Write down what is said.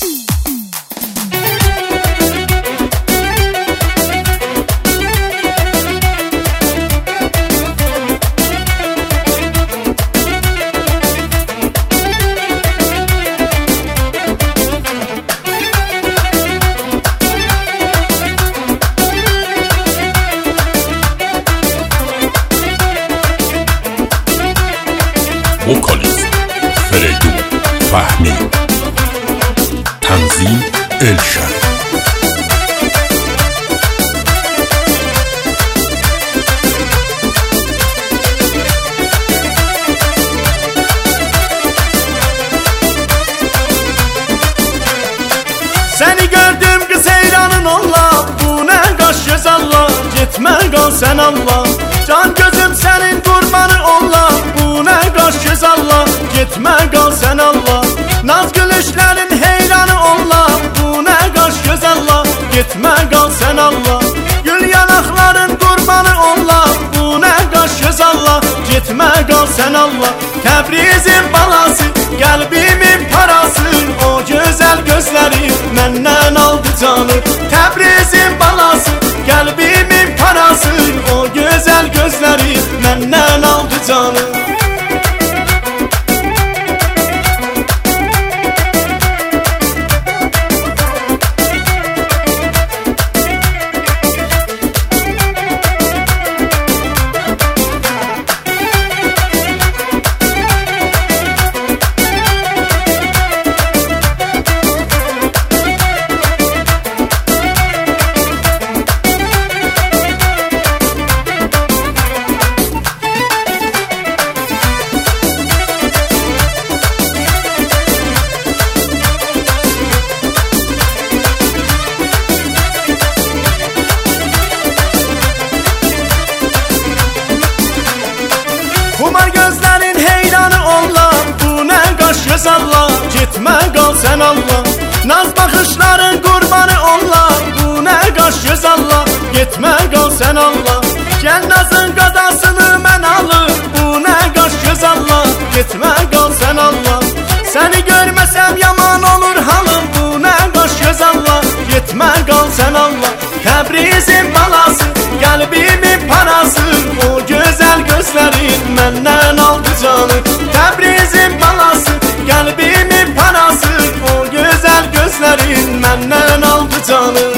وکالیست فریدون فهمی، تنظیم الشن. Seni gördüm kız heyranın Allah, bu ne kaş göz Allah, gitme kal sen Allah. Can gözüm senin kurbanı Allah, bu ne kaş göz Allah, gitme kal sen Allah. Naz gülüşlerin heyranı Allah, bu ne kaş göz Allah, gitme kal sen Allah. Gül yanakların kurbanı Allah, bu ne kaş göz Allah, gitme kal sen Allah. Təbrizin balası, kalbimin parası, o güzel gözleri menden aldı canı. Təbrizin balası, kalbimin parası, o güzel gözleri menden aldı canı. Kumar gözlerin heyranı Allah, bu ne kaş göz Allah, gitme kal sen Allah. Naz bakışların kurbanı Allah, bu ne kaş göz Allah, gitme kal sen Allah. Gel nazın qadasını mən alır, bu ne kaş göz Allah, gitme kal sen Allah. Seni görmesem yaman olur halım, bu ne kaş göz Allah, gitme kal sen Allah. Təbrizin balası, kalbimin parası, o güzel gözlerin menden aldı canı. Təbrizin balası, kalbimin parası, o güzel gözlerin menden aldı canı.